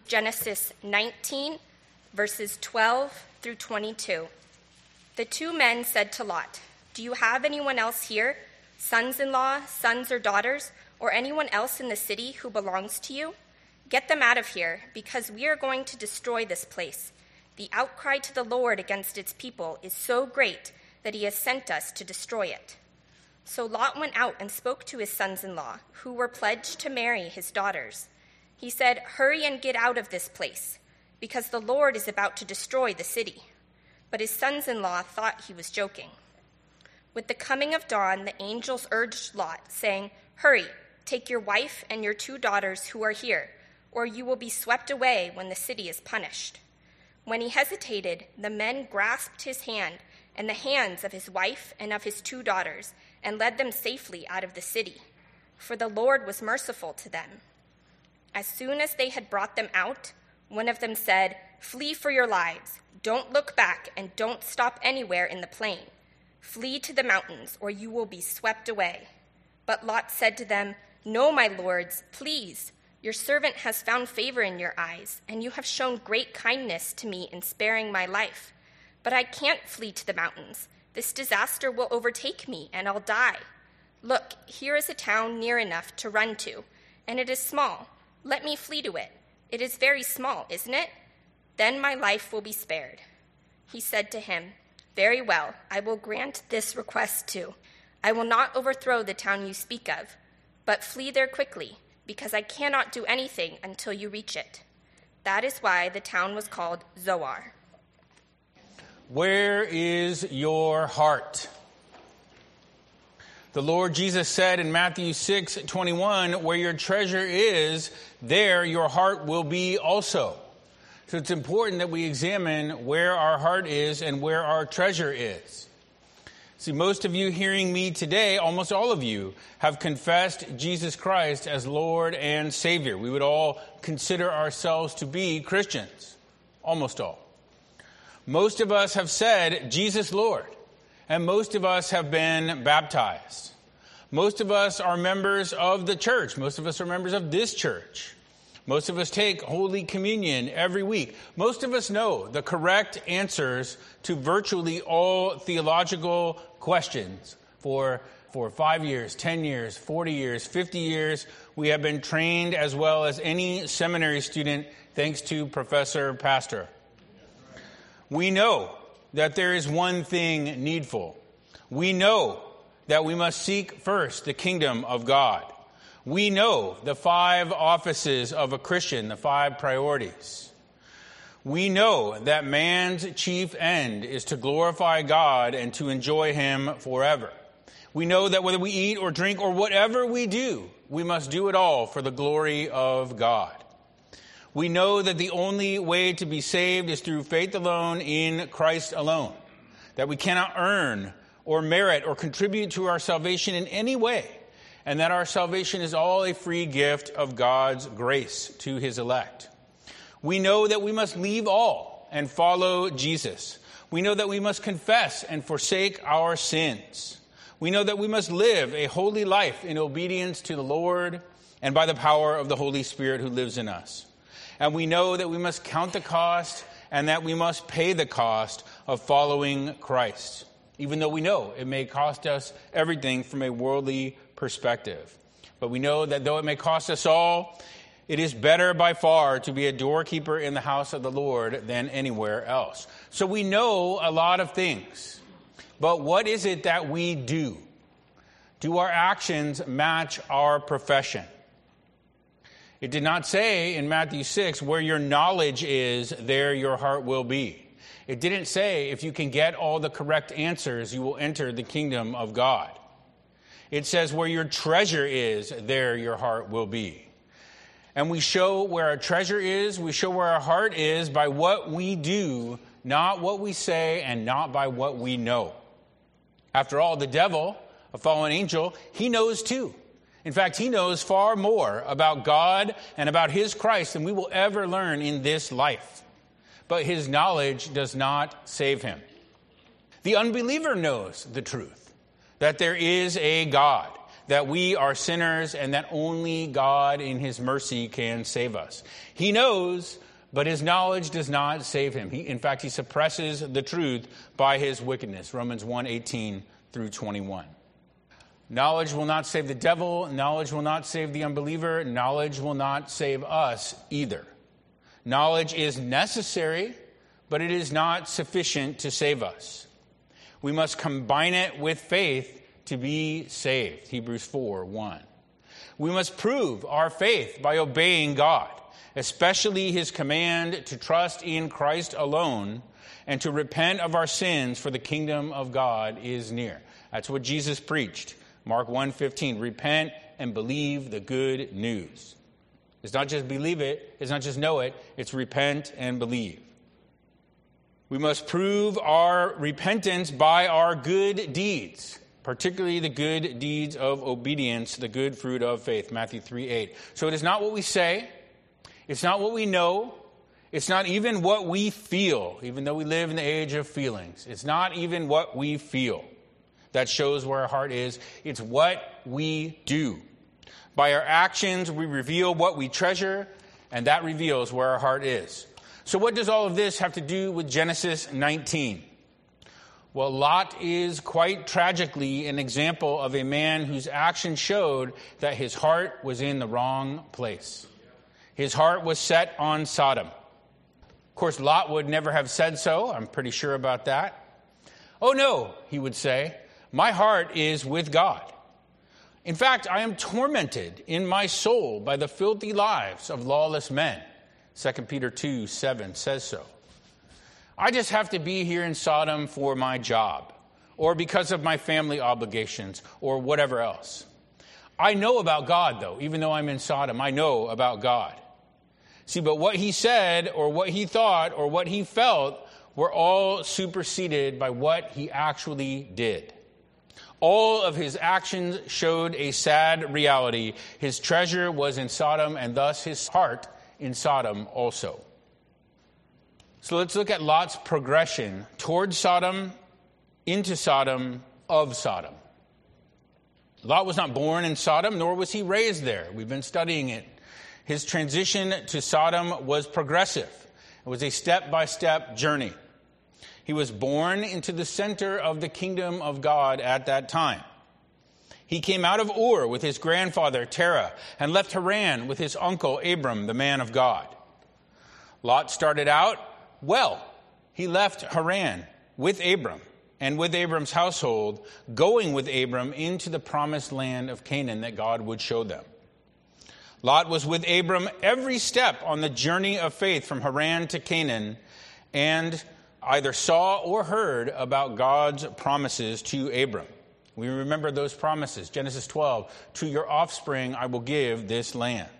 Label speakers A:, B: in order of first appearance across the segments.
A: Genesis 19, verses 12 through 22. The two men said to Lot, "Do you have anyone else here, sons-in-law, sons or daughters, or anyone else in the city who belongs to you? Get them out of here, because we are going to destroy this place. The outcry to the Lord against its people is so great that he has sent us to destroy it." So Lot went out and spoke to his sons-in-law, who were pledged to marry his daughters. He said, "Hurry and get out of this place, because the Lord is about to destroy the city." But his sons-in-law thought he was joking. With the coming of dawn, the angels urged Lot, saying, "Hurry, take your wife and your 2 daughters who are here, or you will be swept away when the city is punished." When he hesitated, the men grasped his hand and the hands of his wife and of his 2 daughters, and led them safely out of the city, for the Lord was merciful to them. As soon as they had brought them out, one of them said, "Flee for your lives. Don't look back and don't stop anywhere in the plain. Flee to the mountains, or you will be swept away." But Lot said to them, "No, my lords, please. Your servant has found favor in your eyes, and you have shown great kindness to me in sparing my life. But I can't flee to the mountains. This disaster will overtake me, and I'll die. Look, here is a town near enough to run to, and it is small. Let me flee to it. It is very small, isn't it? Then my life will be spared." He said to him, "Very well, I will grant this request too. I will not overthrow the town you speak of, but flee there quickly, because I cannot do anything until you reach it." That is why the town was called Zoar.
B: Where is your heart? The Lord Jesus said in Matthew 6:21, "Where your treasure is, there your heart will be also." So it's important that we examine where our heart is and where our treasure is. See, most of you hearing me today, almost all of you, have confessed Jesus Christ as Lord and Savior. We would all consider ourselves to be Christians. Almost all. Most of us have said, "Jesus Lord." And most of us have been baptized. Most of us are members of the church. Most of us are members of this church. Most of us take Holy Communion every week. Most of us know the correct answers to virtually all theological questions. For 5 years, 10 years, 40 years, 50 years, we have been trained as well as any seminary student, thanks to Professor Pastor. We know that there is one thing needful. We know that we must seek first the kingdom of God. We know the 5 offices of a Christian, the 5 priorities. We know that man's chief end is to glorify God and to enjoy him forever. We know that whether we eat or drink or whatever we do, we must do it all for the glory of God. We know that the only way to be saved is through faith alone in Christ alone, that we cannot earn or merit or contribute to our salvation in any way, and that our salvation is all a free gift of God's grace to his elect. We know that we must leave all and follow Jesus. We know that we must confess and forsake our sins. We know that we must live a holy life in obedience to the Lord and by the power of the Holy Spirit who lives in us. And we know that we must count the cost and that we must pay the cost of following Christ, even though we know it may cost us everything from a worldly perspective. But we know that though it may cost us all, it is better by far to be a doorkeeper in the house of the Lord than anywhere else. So we know a lot of things. But what is it that we do? Do our actions match our profession? It did not say in Matthew 6, "Where your knowledge is, there your heart will be." It didn't say if you can get all the correct answers, you will enter the kingdom of God. It says where your treasure is, there your heart will be. And we show where our treasure is, we show where our heart is by what we do, not what we say, and not by what we know. After all, the devil, a fallen angel, he knows too. In fact, he knows far more about God and about his Christ than we will ever learn in this life. But his knowledge does not save him. The unbeliever knows the truth, that there is a God, that we are sinners and that only God in his mercy can save us. He knows, but his knowledge does not save him. In fact, he suppresses the truth by his wickedness. Romans 1:18 through 21. Knowledge will not save the devil. Knowledge will not save the unbeliever. Knowledge will not save us either. Knowledge is necessary, but it is not sufficient to save us. We must combine it with faith to be saved. Hebrews 4:1. We must prove our faith by obeying God, especially his command to trust in Christ alone and to repent of our sins, for the kingdom of God is near. That's what Jesus preached. Mark 1:15. Repent and believe the good news. It's not just believe it. It's not just know it. It's repent and believe. We must prove our repentance by our good deeds, particularly the good deeds of obedience, the good fruit of faith, Matthew 3:8. So it is not what we say. It's not what we know. It's not even what we feel, even though we live in the age of feelings. It's not even what we feel that shows where our heart is. It's what we do. By our actions, we reveal what we treasure, and that reveals where our heart is. So what does all of this have to do with Genesis 19? Well, Lot is quite tragically an example of a man whose actions showed that his heart was in the wrong place. His heart was set on Sodom. Of course, Lot would never have said so. I'm pretty sure about that. Oh no, he would say, my heart is with God. In fact, I am tormented in my soul by the filthy lives of lawless men. 2 Peter 2:7 says so. I just have to be here in Sodom for my job, or because of my family obligations, or whatever else. I know about God, though. Even though I'm in Sodom, I know about God. See, but what he said, or what he thought, or what he felt, were all superseded by what he actually did. All of his actions showed a sad reality. His treasure was in Sodom, and thus his heart in Sodom also. So let's look at Lot's progression towards Sodom, into Sodom, of Sodom. Lot was not born in Sodom, nor was he raised there. We've been studying it. His transition to Sodom was progressive. It was a step-by-step journey. He was born into the center of the kingdom of God at that time. He came out of Ur with his grandfather Terah and left Haran with his uncle Abram, the man of God. Lot started out well. He left Haran with Abram and with Abram's household, going with Abram into the promised land of Canaan that God would show them. Lot was with Abram every step on the journey of faith from Haran to Canaan, and either saw or heard about God's promises to Abram. We remember those promises. Genesis 12, to your offspring I will give this land.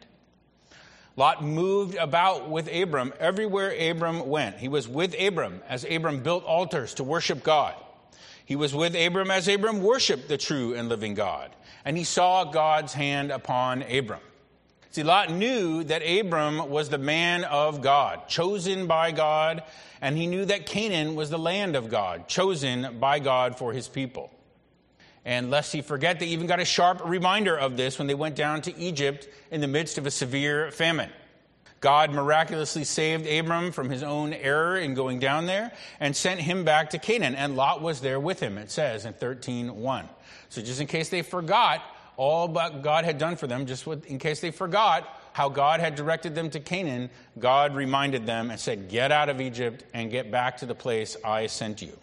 B: Lot moved about with Abram everywhere Abram went. He was with Abram as Abram built altars to worship God. He was with Abram as Abram worshiped the true and living God. And he saw God's hand upon Abram. See, Lot knew that Abram was the man of God, chosen by God, and he knew that Canaan was the land of God, chosen by God for his people. And lest he forget, they even got a sharp reminder of this when they went down to Egypt in the midst of a severe famine. God miraculously saved Abram from his own error in going down there and sent him back to Canaan. And Lot was there with him, it says in 13:1. So just in case they forgot all that God had done for them, in case they forgot how God had directed them to Canaan, God reminded them and said, get out of Egypt and get back to the place I sent you.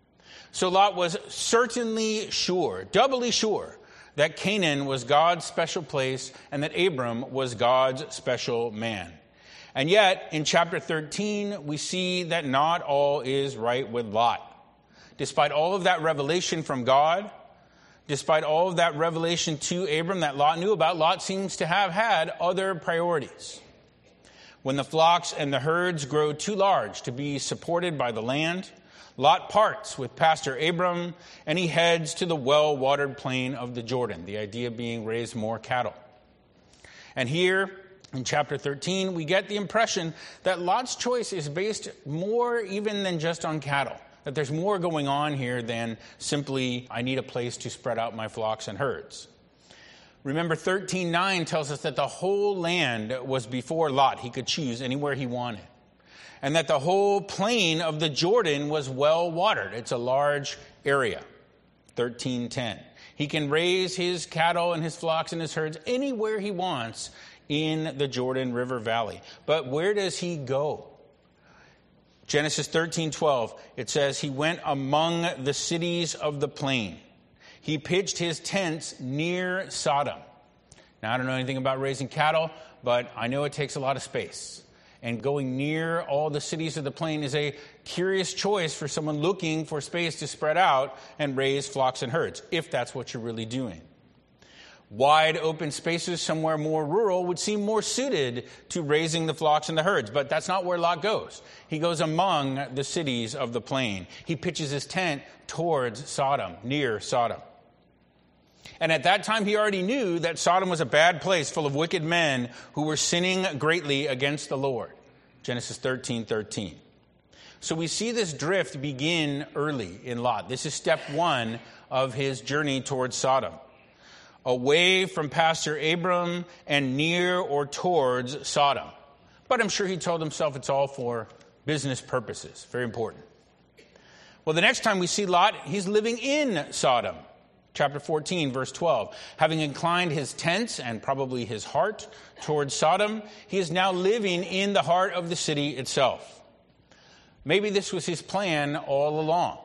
B: So Lot was certainly sure, doubly sure, that Canaan was God's special place and that Abram was God's special man. And yet, in chapter 13, we see that not all is right with Lot. Despite all of that revelation from God, despite all of that revelation to Abram that Lot knew about, Lot seems to have had other priorities. When the flocks and the herds grow too large to be supported by the land, Lot parts with Pastor Abram and he heads to the well-watered plain of the Jordan, the idea being raise more cattle. And here in chapter 13, we get the impression that Lot's choice is based more even than just on cattle. That there's more going on here than simply, I need a place to spread out my flocks and herds. Remember, 13:9 tells us that the whole land was before Lot. He could choose anywhere he wanted. And that the whole plain of the Jordan was well watered. It's a large area. 13:10. He can raise his cattle and his flocks and his herds anywhere he wants in the Jordan River Valley. But where does he go? Genesis 13:12, it says, he went among the cities of the plain. He pitched his tents near Sodom. Now, I don't know anything about raising cattle, but I know it takes a lot of space. And going near all the cities of the plain is a curious choice for someone looking for space to spread out and raise flocks and herds, if that's what you're really doing. Wide open spaces somewhere more rural would seem more suited to raising the flocks and the herds, but that's not where Lot goes. He goes among the cities of the plain. He pitches his tent towards Sodom, near Sodom. And at that time, he already knew that Sodom was a bad place full of wicked men who were sinning greatly against the Lord. Genesis 13:13. So we see this drift begin early in Lot. This is step one of his journey towards Sodom. Away from Pastor Abram and near or towards Sodom. But I'm sure he told himself it's all for business purposes. Very important. Well, the next time we see Lot, he's living in Sodom. Chapter 14, verse 12. Having inclined his tents and probably his heart towards Sodom, he is now living in the heart of the city itself. Maybe this was his plan all along.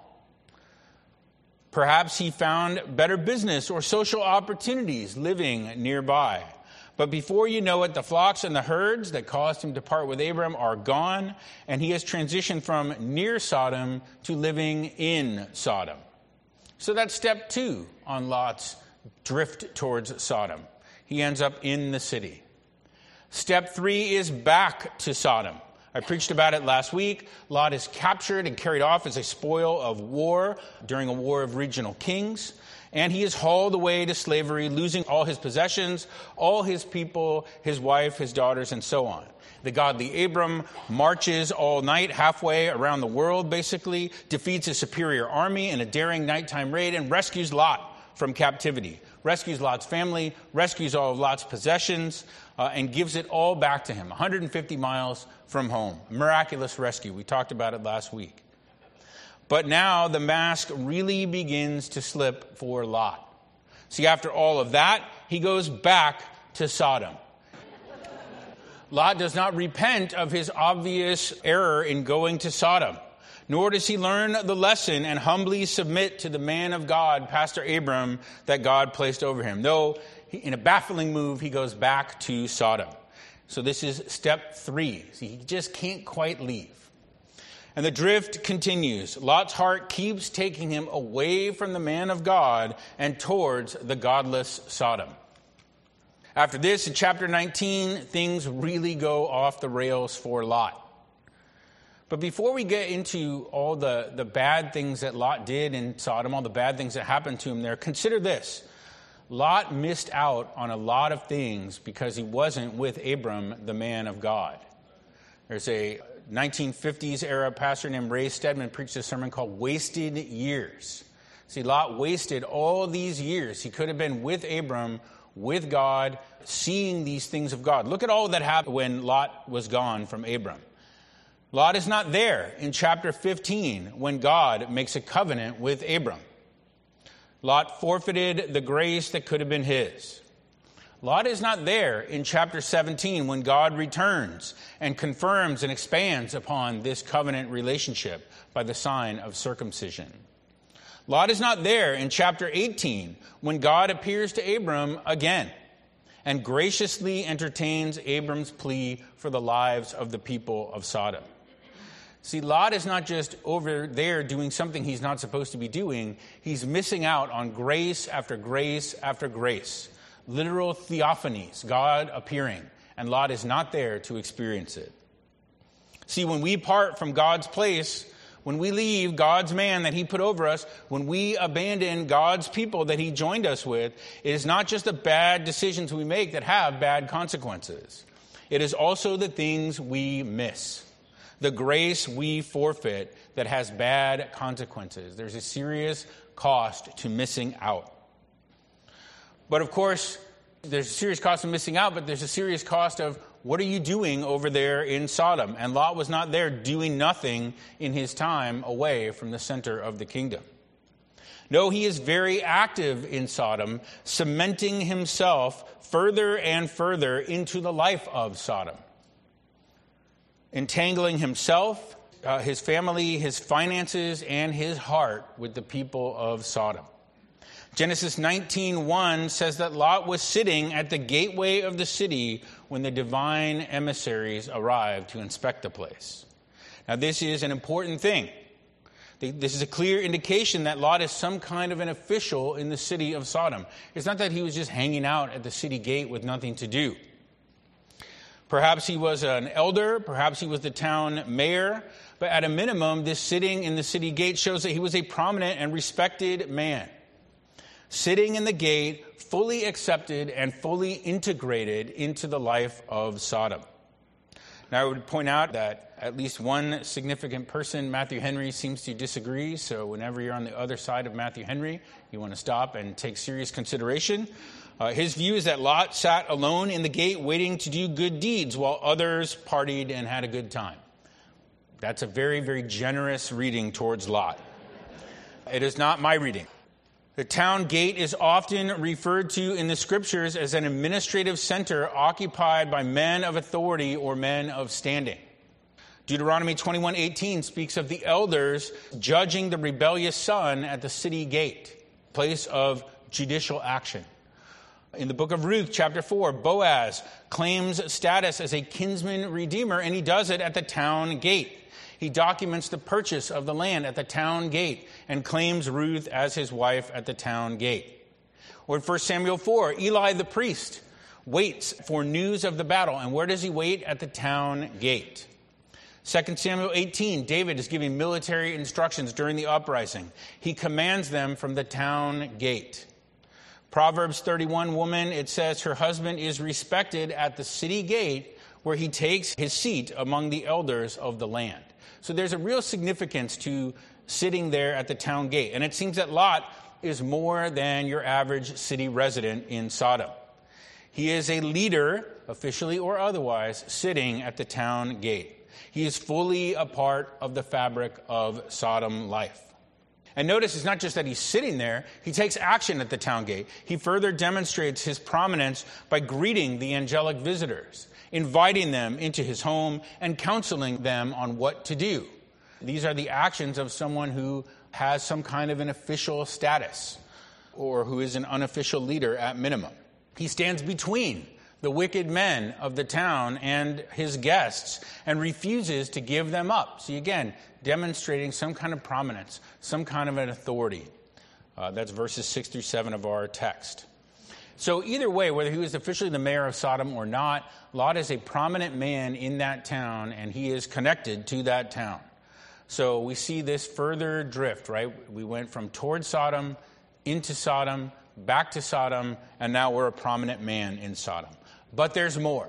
B: Perhaps he found better business or social opportunities living nearby. But before you know it, the flocks and the herds that caused him to part with Abram are gone, and he has transitioned from near Sodom to living in Sodom. So that's step two on Lot's drift towards Sodom. He ends up in the city. Step three is back to Sodom. I preached about it last week. Lot is captured and carried off as a spoil of war during a war of regional kings. And he is hauled away to slavery, losing all his possessions, all his people, his wife, his daughters, and so on. The godly Abram marches all night, halfway around the world, basically, defeats a superior army in a daring nighttime raid, and rescues Lot from captivity. Rescues Lot's family, rescues all of Lot's possessions, and gives it all back to him, 150 miles from home. Miraculous rescue. We talked about it last week. But now the mask really begins to slip for Lot. See, after all of that, he goes back to Sodom. Lot does not repent of his obvious error in going to Sodom, nor does he learn the lesson and humbly submit to the man of God, Pastor Abram, that God placed over him. No, in a baffling move, he goes back to Sodom. So this is step three. See, he just can't quite leave. And the drift continues. Lot's heart keeps taking him away from the man of God and towards the godless Sodom. After this, in chapter 19, things really go off the rails for Lot. But before we get into all the bad things that Lot did in Sodom, all the bad things that happened to him there, consider this. Lot missed out on a lot of things because he wasn't with Abram, the man of God. There's a 1950s era pastor named Ray Stedman preached a sermon called Wasted Years. See, Lot wasted all these years. He could have been with Abram, with God, seeing these things of God. Look at all that happened when Lot was gone from Abram. Lot is not there in chapter 15 when God makes a covenant with Abram. Lot forfeited the grace that could have been his. Lot is not there in chapter 17 when God returns and confirms and expands upon this covenant relationship by the sign of circumcision. Lot is not there in chapter 18 when God appears to Abram again and graciously entertains Abram's plea for the lives of the people of Sodom. See, Lot is not just over there doing something he's not supposed to be doing. He's missing out on grace after grace after grace. Literal theophanies, God appearing, and Lot is not there to experience it. See, when we part from God's place, when we leave God's man that he put over us, when we abandon God's people that he joined us with, it is not just the bad decisions we make that have bad consequences. It is also the things we miss, the grace we forfeit that has bad consequences. There's a serious cost to missing out. But of course, There's a serious cost of missing out, but there's a serious cost of what are you doing over there in Sodom? And Lot was not there doing nothing in his time away from the center of the kingdom. No, he is very active in Sodom, cementing himself further and further into the life of Sodom, entangling himself, his family, his finances, and his heart with the people of Sodom. Genesis 19:1 says that Lot was sitting at the gateway of the city when the divine emissaries arrived to inspect the place. Now, this is an important thing. This is a clear indication that Lot is some kind of an official in the city of Sodom. It's not that he was just hanging out at the city gate with nothing to do. Perhaps he was an elder, perhaps he was the town mayor, but at a minimum, this sitting in the city gate shows that he was a prominent and respected man, sitting in the gate, fully accepted and fully integrated into the life of Sodom. Now, I would point out that at least one significant person, Matthew Henry, seems to disagree. So whenever you're on the other side of Matthew Henry, you want to stop and take serious consideration. His view is that Lot sat alone in the gate waiting to do good deeds while others partied and had a good time. That's a very, very generous reading towards Lot. It is not my reading. The town gate is often referred to in the scriptures as an administrative center occupied by men of authority or men of standing. Deuteronomy 21:18 speaks of the elders judging the rebellious son at the city gate, place of judicial action. In the book of Ruth, chapter 4, Boaz claims status as a kinsman redeemer, and he does it at the town gate. He documents the purchase of the land at the town gate and claims Ruth as his wife at the town gate. Or in 1 Samuel 4, Eli the priest waits for news of the battle. And where does he wait? At the town gate. 2 Samuel 18, David is giving military instructions during the uprising. He commands them from the town gate. Proverbs 31 woman, it says her husband is respected at the city gate where he takes his seat among the elders of the land. So there's a real significance to sitting there at the town gate. And it seems that Lot is more than your average city resident in Sodom. He is a leader, officially or otherwise, sitting at the town gate. He is fully a part of the fabric of Sodom life. And notice it's not just that he's sitting there, he takes action at the town gate. He further demonstrates his prominence by greeting the angelic visitors, inviting them into his home and counseling them on what to do. These are the actions of someone who has some kind of an official status or who is an unofficial leader at minimum. He stands between the wicked men of the town and his guests and refuses to give them up. See, again, demonstrating some kind of prominence, some kind of an authority. That's verses 6 through 7 of our text. So either way, whether he was officially the mayor of Sodom or not, Lot is a prominent man in that town, and he is connected to that town. So we see this further drift, right? We went from toward Sodom, into Sodom, back to Sodom, and now we're a prominent man in Sodom. But there's more.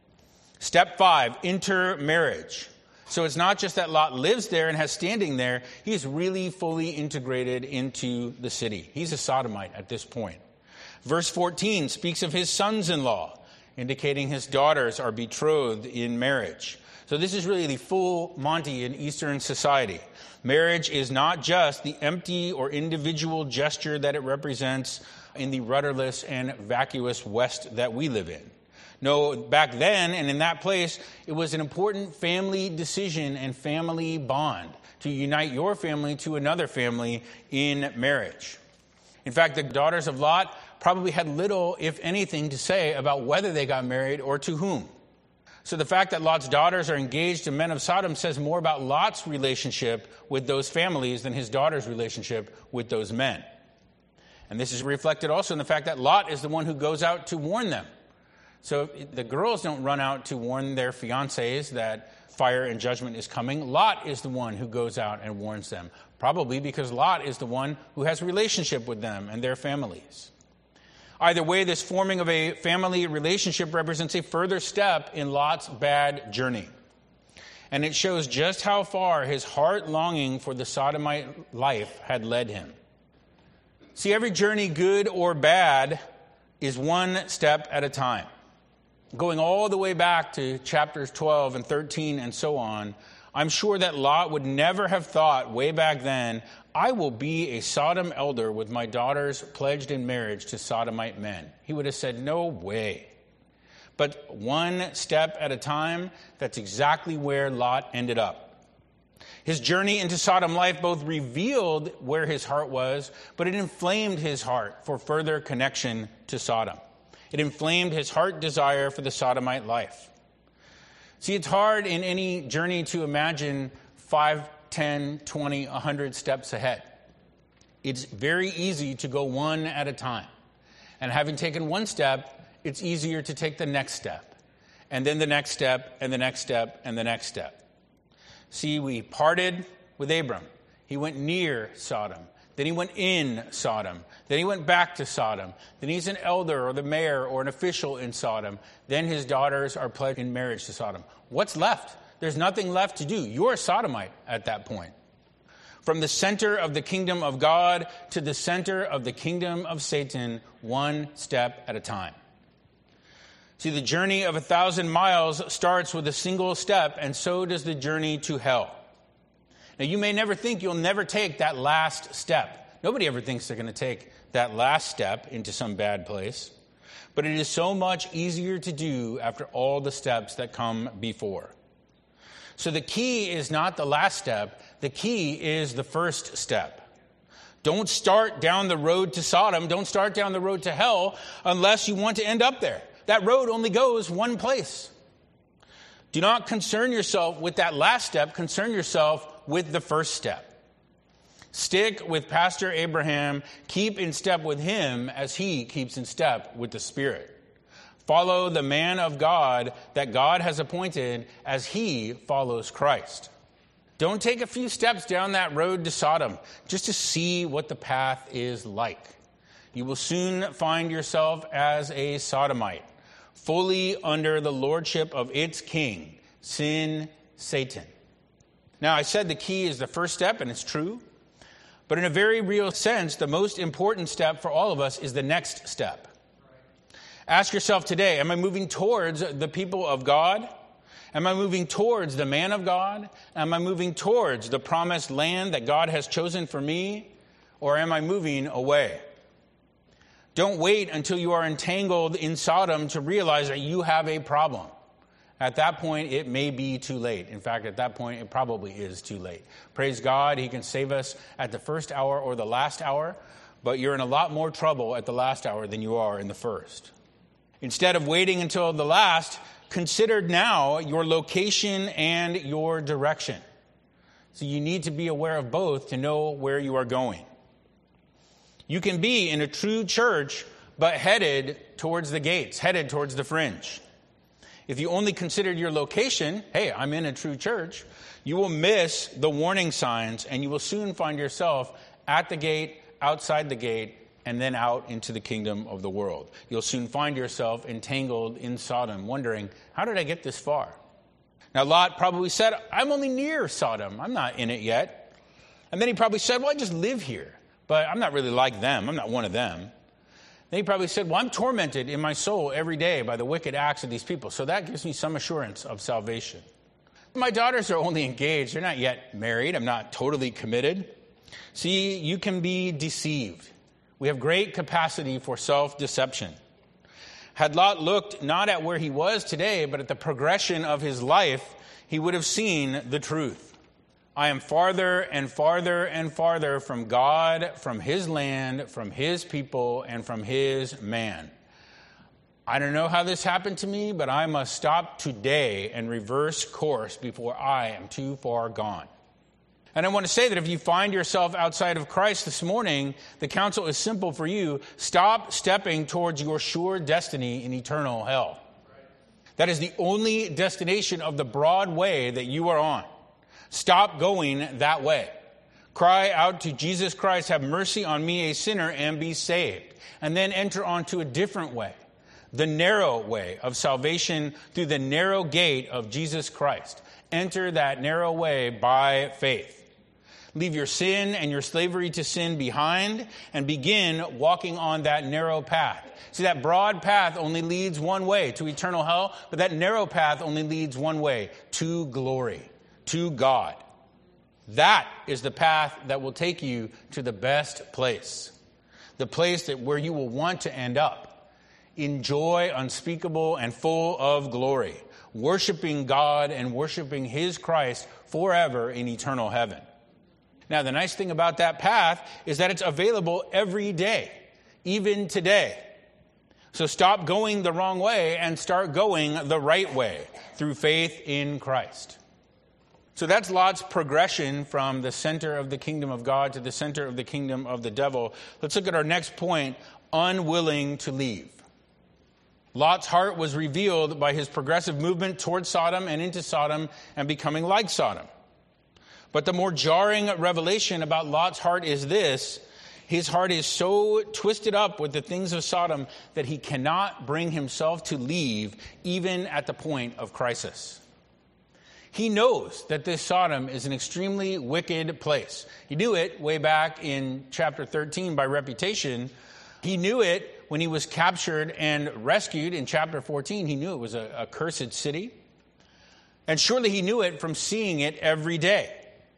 B: Step 5, intermarriage. So it's not just that Lot lives there and has standing there. He's really fully integrated into the city. He's a sodomite at this point. Verse 14 speaks of his sons-in-law, indicating his daughters are betrothed in marriage. So this is really the full Monty in Eastern society. Marriage is not just the empty or individual gesture that it represents in the rudderless and vacuous West that we live in. No, back then and in that place, it was an important family decision and family bond to unite your family to another family in marriage. In fact, the daughters of Lot probably had little, if anything, to say about whether they got married or to whom. So the fact that Lot's daughters are engaged to men of Sodom says more about Lot's relationship with those families than his daughter's relationship with those men. And this is reflected also in the fact that Lot is the one who goes out to warn them. So the girls don't run out to warn their fiancés that fire and judgment is coming. Lot is the one who goes out and warns them, probably because Lot is the one who has a relationship with them and their families. Either way, this forming of a family relationship represents a further step in Lot's bad journey. And it shows just how far his heart longing for the sodomite life had led him. See, every journey, good or bad, is one step at a time. Going all the way back to chapters 12 and 13 and so on, I'm sure that Lot would never have thought way back then, I will be a Sodom elder with my daughters pledged in marriage to Sodomite men. He would have said, no way. But one step at a time, that's exactly where Lot ended up. His journey into Sodom life both revealed where his heart was, but it inflamed his heart for further connection to Sodom. It inflamed his heart desire for the Sodomite life. See, it's hard in any journey to imagine 5, 10, 20, 100 steps ahead. It's very easy to go one at a time. And having taken one step, it's easier to take the next step, and then the next step, and the next step, and the next step. See, we parted with Abram. He went near Sodom. Then he went in Sodom. Then he went back to Sodom. Then he's an elder or the mayor or an official in Sodom. Then his daughters are pledged in marriage to Sodom. What's left? There's nothing left to do. You're a Sodomite at that point. From the center of the kingdom of God to the center of the kingdom of Satan, one step at a time. See, the journey of 1,000 miles starts with a single step, and so does the journey to hell. Now, you may never think you'll never take that last step. Nobody ever thinks they're going to take that last step into some bad place. But it is so much easier to do after all the steps that come before. So the key is not the last step. The key is the first step. Don't start down the road to Sodom. Don't start down the road to hell unless you want to end up there. That road only goes one place. Do not concern yourself with that last step. Concern yourself with the first step. Stick with Pastor Abraham. Keep in step with him as he keeps in step with the Spirit. Follow the man of God that God has appointed as he follows Christ. Don't take a few steps down that road to Sodom just to see what the path is like. You will soon find yourself as a Sodomite, fully under the lordship of its king, sin, Satan. Now, I said the key is the first step, and it's true. But in a very real sense, the most important step for all of us is the next step. Ask yourself today, am I moving towards the people of God? Am I moving towards the man of God? Am I moving towards the promised land that God has chosen for me? Or am I moving away? Don't wait until you are entangled in Sodom to realize that you have a problem. At that point, it may be too late. In fact, at that point, it probably is too late. Praise God, he can save us at the first hour or the last hour, but you're in a lot more trouble at the last hour than you are in the first. Instead of waiting until the last, consider now your location and your direction. So you need to be aware of both to know where you are going. You can be in a true church, but headed towards the gates, headed towards the fringe. If you only considered your location, hey, I'm in a true church, you will miss the warning signs, and you will soon find yourself at the gate, outside the gate, and then out into the kingdom of the world. You'll soon find yourself entangled in Sodom, wondering, how did I get this far? Now, Lot probably said, I'm only near Sodom. I'm not in it yet. And then he probably said, well, I just live here, but I'm not really like them. I'm not one of them. Then he probably said, well, I'm tormented in my soul every day by the wicked acts of these people, so that gives me some assurance of salvation. My daughters are only engaged. They're not yet married. I'm not totally committed. See, you can be deceived. We have great capacity for self-deception. Had Lot looked not at where he was today, but at the progression of his life, he would have seen the truth. I am farther and farther and farther from God, from his land, from his people, and from his man. I don't know how this happened to me, but I must stop today and reverse course before I am too far gone. And I want to say that if you find yourself outside of Christ this morning, the counsel is simple for you. Stop stepping towards your sure destiny in eternal hell. That is the only destination of the broad way that you are on. Stop going that way. Cry out to Jesus Christ, have mercy on me, a sinner, and be saved. And then enter onto a different way, the narrow way of salvation through the narrow gate of Jesus Christ. Enter that narrow way by faith. Leave your sin and your slavery to sin behind and begin walking on that narrow path. See, that broad path only leads one way, to eternal hell, but that narrow path only leads one way, to glory, to God. That is the path that will take you to the best place, the place where you will want to end up, in joy unspeakable and full of glory, worshiping God and worshiping his Christ forever in eternal heaven. Now, the nice thing about that path is that it's available every day, even today. So stop going the wrong way and start going the right way through faith in Christ. So that's Lot's progression from the center of the kingdom of God to the center of the kingdom of the devil. Let's look at our next point, unwilling to leave. Lot's heart was revealed by his progressive movement towards Sodom and into Sodom and becoming like Sodom. But the more jarring revelation about Lot's heart is this: his heart is so twisted up with the things of Sodom that he cannot bring himself to leave even at the point of crisis. He knows that this Sodom is an extremely wicked place. He knew it way back in chapter 13 by reputation. He knew it when he was captured and rescued in chapter 14. He knew it was a cursed city. And surely he knew it from seeing it every day.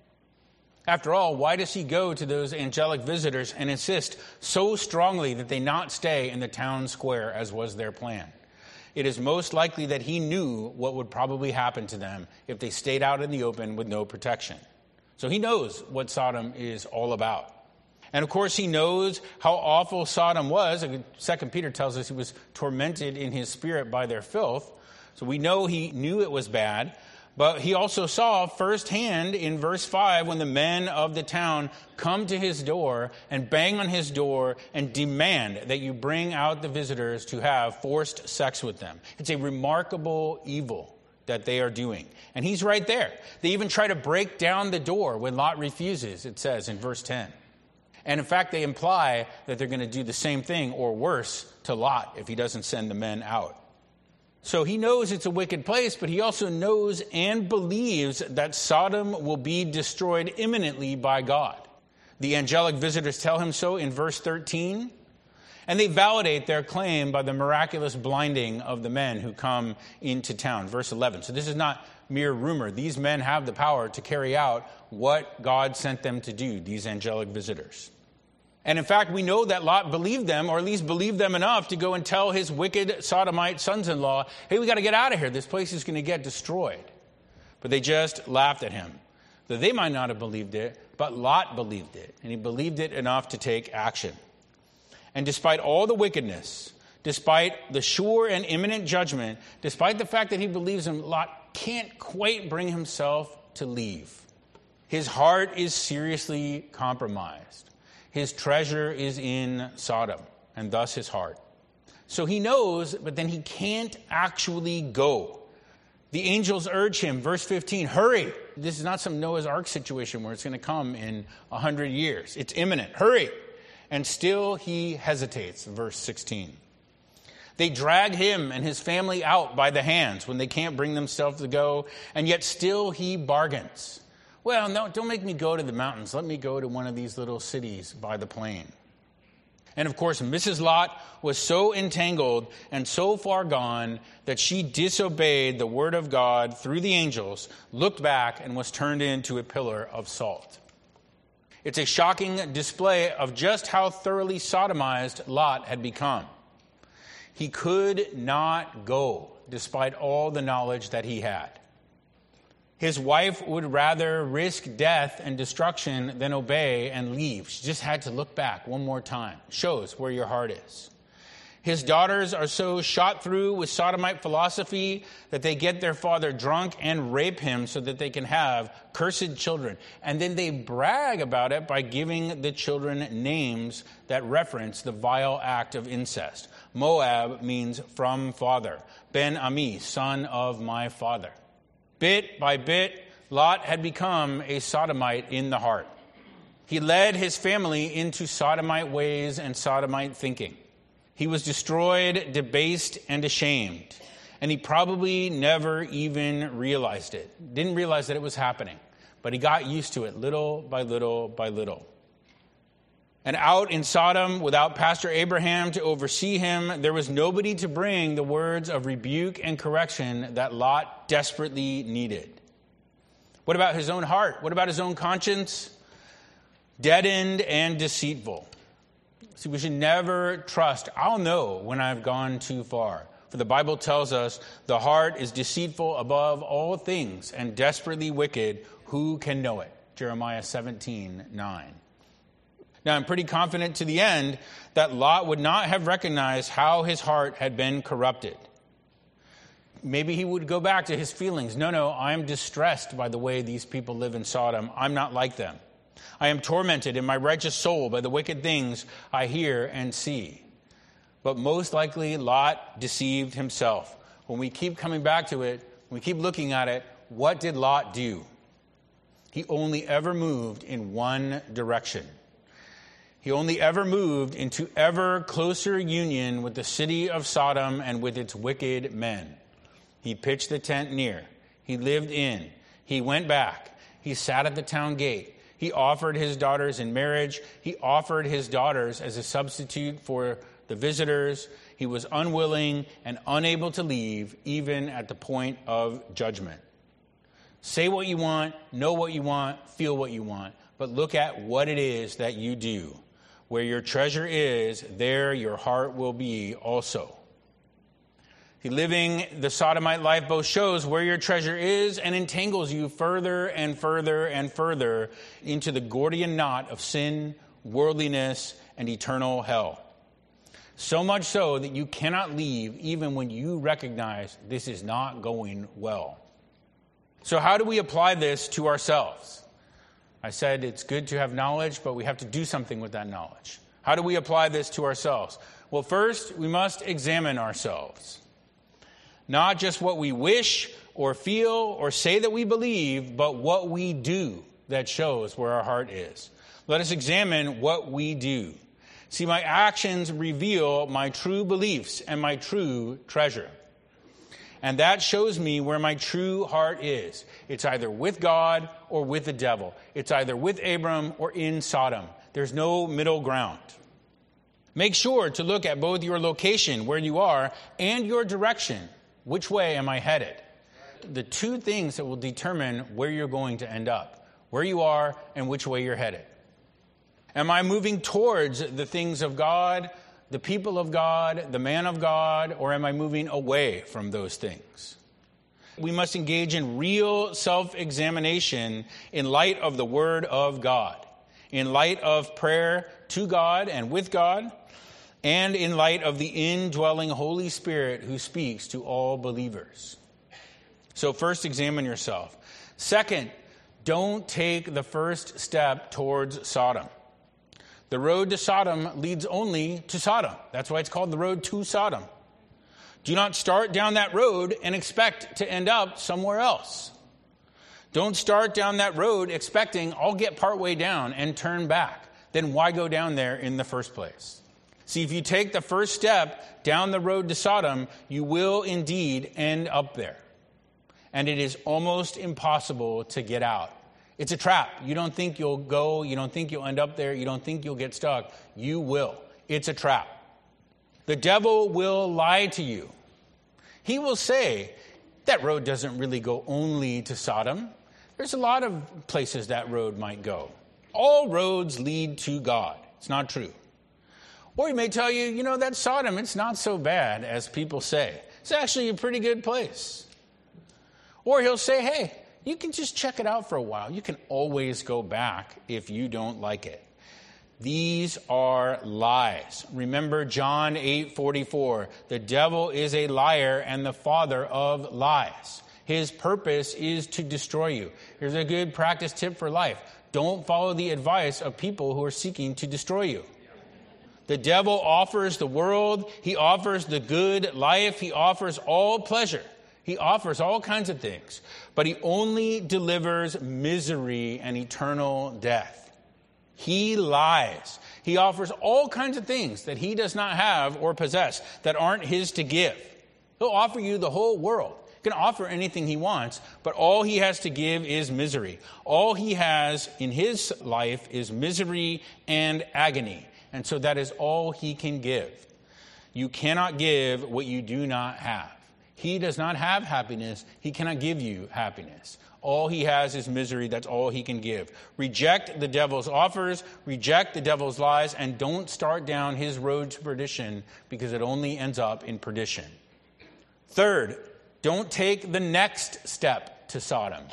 B: After all, why does he go to those angelic visitors and insist so strongly that they not stay in the town square as was their plan? It is most likely that he knew what would probably happen to them if they stayed out in the open with no protection. So he knows what Sodom is all about. And of course, he knows how awful Sodom was. 2 Peter tells us he was tormented in his spirit by their filth. So we know he knew it was bad. But he also saw firsthand in verse 5 when the men of the town come to his door and bang on his door and demand that you bring out the visitors to have forced sex with them. It's a remarkable evil that they are doing. And he's right there. They even try to break down the door when Lot refuses, it says in verse 10. And in fact, they imply that they're going to do the same thing or worse to Lot if he doesn't send the men out. So he knows it's a wicked place, but he also knows and believes that Sodom will be destroyed imminently by God. The angelic visitors tell him so in verse 13, and they validate their claim by the miraculous blinding of the men who come into town. Verse 11. So this is not mere rumor. These men have the power to carry out what God sent them to do, these angelic visitors. And in fact, we know that Lot believed them, or at least believed them enough to go and tell his wicked sodomite sons-in-law, hey, we got to get out of here. This place is going to get destroyed. But they just laughed at him. Though they might not have believed it, but Lot believed it. And he believed it enough to take action. And despite all the wickedness, despite the sure and imminent judgment, despite the fact that he believes him, Lot can't quite bring himself to leave. His heart is seriously compromised. His treasure is in Sodom, and thus his heart. So he knows, but then he can't actually go. The angels urge him, verse 15, hurry. This is not some Noah's Ark situation where it's going to come in 100 years. It's imminent. Hurry. And still he hesitates, verse 16. They drag him and his family out by the hands when they can't bring themselves to go, and yet still he bargains. Well, no, don't make me go to the mountains. Let me go to one of these little cities by the plain. And of course, Mrs. Lot was so entangled and so far gone that she disobeyed the word of God through the angels, looked back, and was turned into a pillar of salt. It's a shocking display of just how thoroughly sodomized Lot had become. He could not go, despite all the knowledge that he had. His wife would rather risk death and destruction than obey and leave. She just had to look back one more time. Shows where your heart is. His daughters are so shot through with sodomite philosophy that they get their father drunk and rape him so that they can have cursed children. And then they brag about it by giving the children names that reference the vile act of incest. Moab means from father. Ben-Ami, son of my father. Bit by bit, Lot had become a sodomite in the heart. He led his family into sodomite ways and sodomite thinking. He was destroyed, debased, and ashamed. And he probably never even realized it. Didn't realize that it was happening. But he got used to it little by little by little. And out in Sodom, without Pastor Abraham to oversee him, there was nobody to bring the words of rebuke and correction that Lot desperately needed. What about his own heart? What about his own conscience? Deadened and deceitful. See, we should never trust, I'll know when I've gone too far. For the Bible tells us the heart is deceitful above all things and desperately wicked. Who can know it? Jeremiah 17:9. Now, I'm pretty confident to the end that Lot would not have recognized how his heart had been corrupted. Maybe he would go back to his feelings. No, I'm distressed by the way these people live in Sodom. I'm not like them. I am tormented in my righteous soul by the wicked things I hear and see. But most likely, Lot deceived himself. When we keep coming back to it, when we keep looking at it, what did Lot do? He only ever moved in one direction. He only ever moved into ever closer union with the city of Sodom and with its wicked men. He pitched the tent near. He lived in. He went back. He sat at the town gate. He offered his daughters in marriage. He offered his daughters as a substitute for the visitors. He was unwilling and unable to leave, even at the point of judgment. Say what you want, know what you want, feel what you want, but look at what it is that you do. Where your treasure is, there your heart will be also. Living the Sodomite life both shows where your treasure is and entangles you further and further and further into the Gordian knot of sin, worldliness, and eternal hell. So much so that you cannot leave even when you recognize this is not going well. So how do we apply this to ourselves? I said it's good to have knowledge, but we have to do something with that knowledge. How do we apply this to ourselves? Well, first, we must examine ourselves. Not just what we wish or feel or say that we believe, but what we do that shows where our heart is. Let us examine what we do. See, my actions reveal my true beliefs and my true treasure. And that shows me where my true heart is. It's either with God or with the devil. It's either with Abram or in Sodom. There's no middle ground. Make sure to look at both your location, where you are, and your direction. Which way am I headed? The two things that will determine where you're going to end up. Where you are and which way you're headed. Am I moving towards the things of God, the people of God, the man of God, or am I moving away from those things? We must engage in real self-examination in light of the Word of God, in light of prayer to God and with God, and in light of the indwelling Holy Spirit who speaks to all believers. So first, examine yourself. Second, don't take the first step towards Sodom. The road to Sodom leads only to Sodom. That's why it's called the road to Sodom. Do not start down that road and expect to end up somewhere else. Don't start down that road expecting I'll get partway down and turn back. Then why go down there in the first place? See, if you take the first step down the road to Sodom, you will indeed end up there. And it is almost impossible to get out. It's a trap. You don't think you'll go. You don't think you'll end up there. You don't think you'll get stuck. You will. It's a trap. The devil will lie to you. He will say, that road doesn't really go only to Sodom. There's a lot of places that road might go. All roads lead to God. It's not true. Or he may tell you, that Sodom, it's not so bad as people say. It's actually a pretty good place. Or he'll say, hey, you can just check it out for a while. You can always go back if you don't like it. These are lies. Remember John 8:44. The devil is a liar and the father of lies. His purpose is to destroy you. Here's a good practice tip for life. Don't follow the advice of people who are seeking to destroy you. The devil offers the world. He offers the good life. He offers all pleasure. He offers all kinds of things, but he only delivers misery and eternal death. He lies. He offers all kinds of things that he does not have or possess that aren't his to give. He'll offer you the whole world. He can offer anything he wants, but all he has to give is misery. All he has in his life is misery and agony. And so that is all he can give. You cannot give what you do not have. He does not have happiness. He cannot give you happiness. All he has is misery. That's all he can give. Reject the devil's offers, reject the devil's lies, and don't start down his road to perdition, because it only ends up in perdition. Third, don't take the next step to Sodom.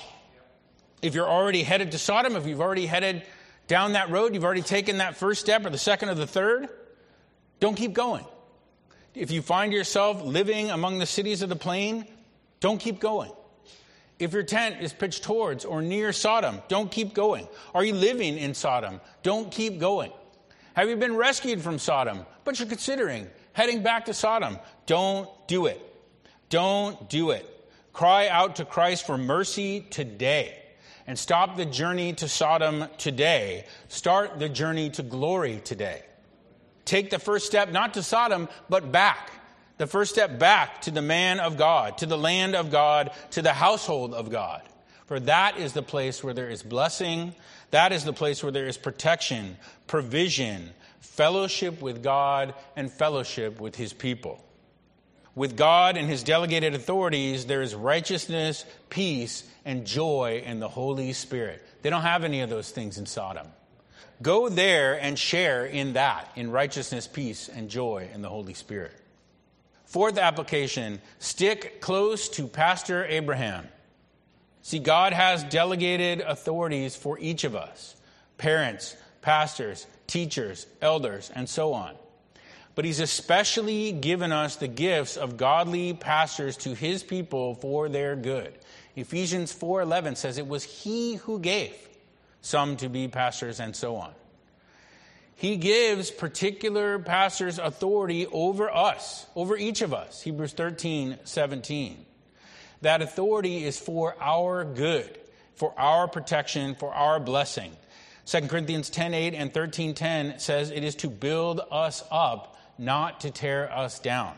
B: If you're already headed to Sodom, if you've already headed down that road, you've already taken that first step or the second or the third, don't keep going. If you find yourself living among the cities of the plain, don't keep going. If your tent is pitched towards or near Sodom, don't keep going. Are you living in Sodom? Don't keep going. Have you been rescued from Sodom, but you're considering heading back to Sodom? Don't do it. Don't do it. Cry out to Christ for mercy today and stop the journey to Sodom today. Start the journey to glory today. Take the first step, not to Sodom, but back. The first step back to the man of God, to the land of God, to the household of God. For that is the place where there is blessing. That is the place where there is protection, provision, fellowship with God, and fellowship with his people. With God and his delegated authorities, there is righteousness, peace, and joy in the Holy Spirit. They don't have any of those things in Sodom. Go there and share in that, in righteousness, peace, and joy in the Holy Spirit. Fourth application, stick close to Pastor Abraham. See, God has delegated authorities for each of us. Parents, pastors, teachers, elders, and so on. But he's especially given us the gifts of godly pastors to his people for their good. Ephesians 4:11 says it was he who gave some to be pastors and so on. He gives particular pastors authority over us, over each of us. Hebrews 13:17. That authority is for our good, for our protection, for our blessing. 2 Corinthians 10:8 and 13:10 says it is to build us up, not to tear us down.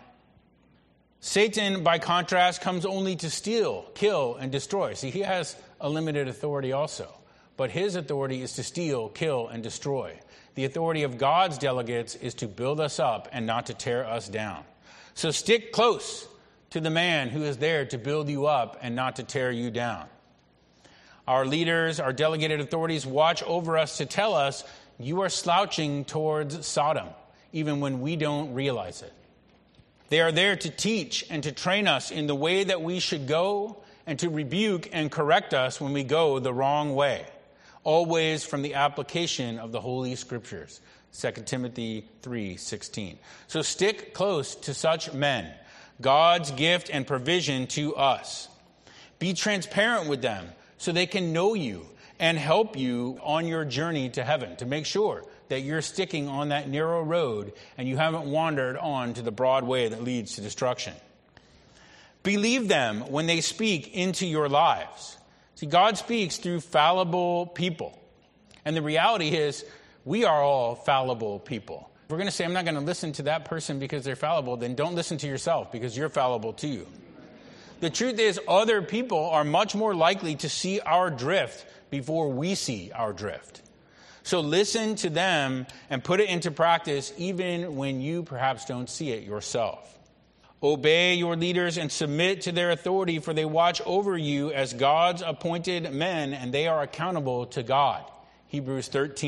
B: Satan, by contrast, comes only to steal, kill, and destroy. See, he has a limited authority also. But his authority is to steal, kill, and destroy. The authority of God's delegates is to build us up and not to tear us down. So stick close to the man who is there to build you up and not to tear you down. Our leaders, our delegated authorities watch over us to tell us you are slouching towards Sodom, even when we don't realize it. They are there to teach and to train us in the way that we should go and to rebuke and correct us when we go the wrong way. Always from the application of the Holy Scriptures. 2 Timothy 3:16. So stick close to such men, God's gift and provision to us. Be transparent with them so they can know you and help you on your journey to heaven, to make sure that you're sticking on that narrow road and you haven't wandered on to the broad way that leads to destruction. Believe them when they speak into your lives. See, God speaks through fallible people. And the reality is, we are all fallible people. If we're going to say, I'm not going to listen to that person because they're fallible, then don't listen to yourself because you're fallible too. The truth is, other people are much more likely to see our drift before we see our drift. So listen to them and put it into practice even when you perhaps don't see it yourself. Obey your leaders and submit to their authority, for they watch over you as God's appointed men, and they are accountable to God. Hebrews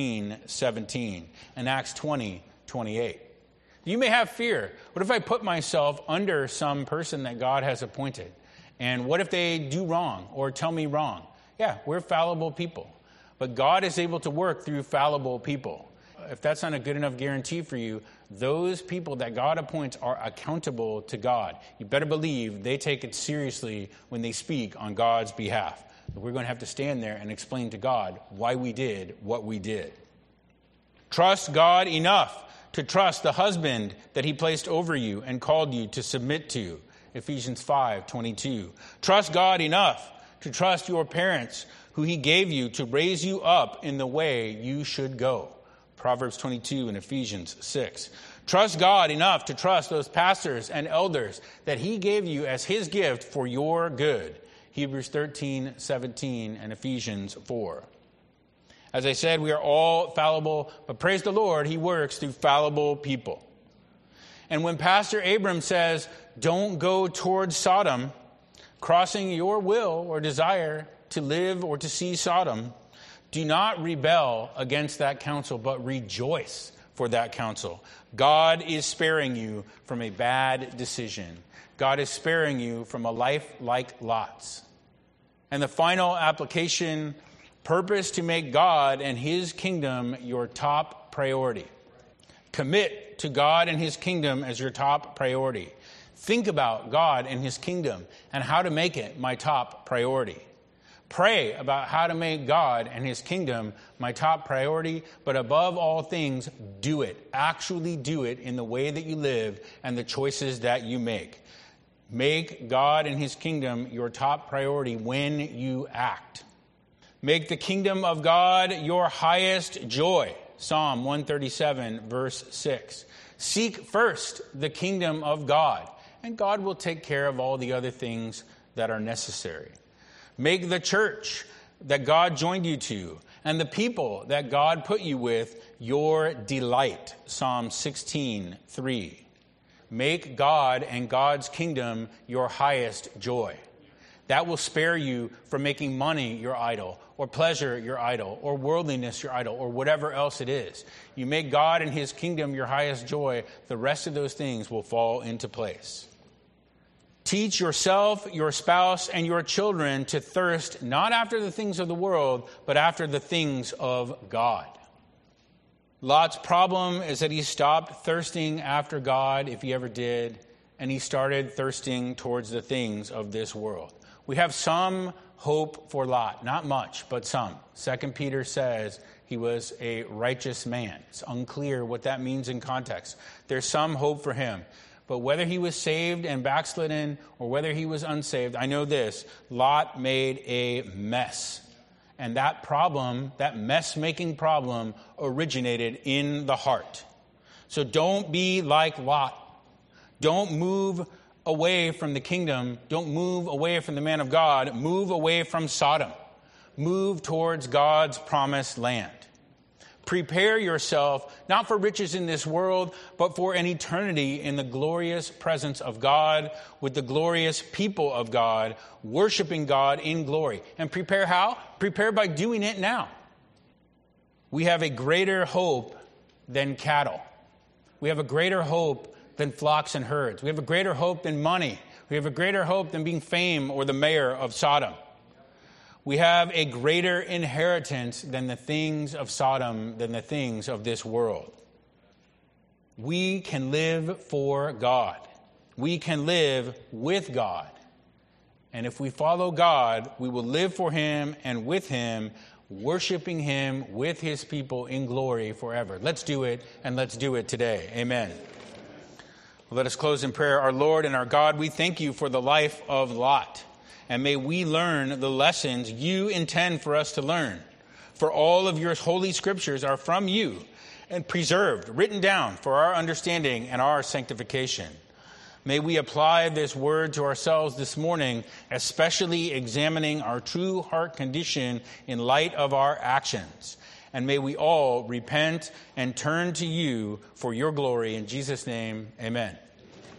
B: 13:17 and Acts 20:28. You may have fear. What if I put myself under some person that God has appointed? And what if they do wrong or tell me wrong? Yeah, we're fallible people. But God is able to work through fallible people. If that's not a good enough guarantee for you, those people that God appoints are accountable to God. You better believe they take it seriously when they speak on God's behalf. But we're going to have to stand there and explain to God why we did what we did. Trust God enough to trust the husband that he placed over you and called you to submit to. Ephesians 5:22. Trust God enough to trust your parents who he gave you to raise you up in the way you should go. Proverbs 22 and Ephesians 6. Trust God enough to trust those pastors and elders that he gave you as his gift for your good. Hebrews 13:17 and Ephesians 4. As I said, we are all fallible, but praise the Lord, he works through fallible people. And when Pastor Abram says, don't go towards Sodom, crossing your will or desire to live or to see Sodom, do not rebel against that counsel, but rejoice for that counsel. God is sparing you from a bad decision. God is sparing you from a life like Lot's. And the final application, purpose to make God and his kingdom your top priority. Commit to God and his kingdom as your top priority. Think about God and his kingdom and how to make it my top priority. Pray about how to make God and his kingdom my top priority, but above all things, do it. Actually do it in the way that you live and the choices that you make. Make God and his kingdom your top priority when you act. Make the kingdom of God your highest joy. Psalm 137, verse 6. Seek first the kingdom of God, and God will take care of all the other things that are necessary. Make the church that God joined you to and the people that God put you with your delight. Psalm 16:3. Make God and God's kingdom your highest joy. That will spare you from making money your idol, or pleasure your idol, or worldliness your idol, or whatever else it is. You make God and his kingdom your highest joy, the rest of those things will fall into place. Teach yourself, your spouse, and your children to thirst not after the things of the world, but after the things of God. Lot's problem is that he stopped thirsting after God, if he ever did, and he started thirsting towards the things of this world. We have some hope for Lot, not much, but some. 2 Peter says he was a righteous man. It's unclear what that means in context. There's some hope for him. But whether he was saved and backslidden or whether he was unsaved, I know this: Lot made a mess. And that problem, that mess-making problem, originated in the heart. So don't be like Lot. Don't move away from the kingdom. Don't move away from the man of God. Move away from Sodom. Move towards God's promised land. Prepare yourself, not for riches in this world, but for an eternity in the glorious presence of God, with the glorious people of God, worshiping God in glory. And prepare how? Prepare by doing it now. We have a greater hope than cattle. We have a greater hope than flocks and herds. We have a greater hope than money. We have a greater hope than being fame or the mayor of Sodom. We have a greater inheritance than the things of Sodom, than the things of this world. We can live for God. We can live with God. And if we follow God, we will live for him and with him, worshiping him with his people in glory forever. Let's do it, and let's do it today. Amen. Let us close in prayer. Our Lord and our God, we thank you for the life of Lot. And may we learn the lessons you intend for us to learn. For all of your holy scriptures are from you and preserved, written down for our understanding and our sanctification. May we apply this word to ourselves this morning, especially examining our true heart condition in light of our actions. And may we all repent and turn to you for your glory. In Jesus' name, amen.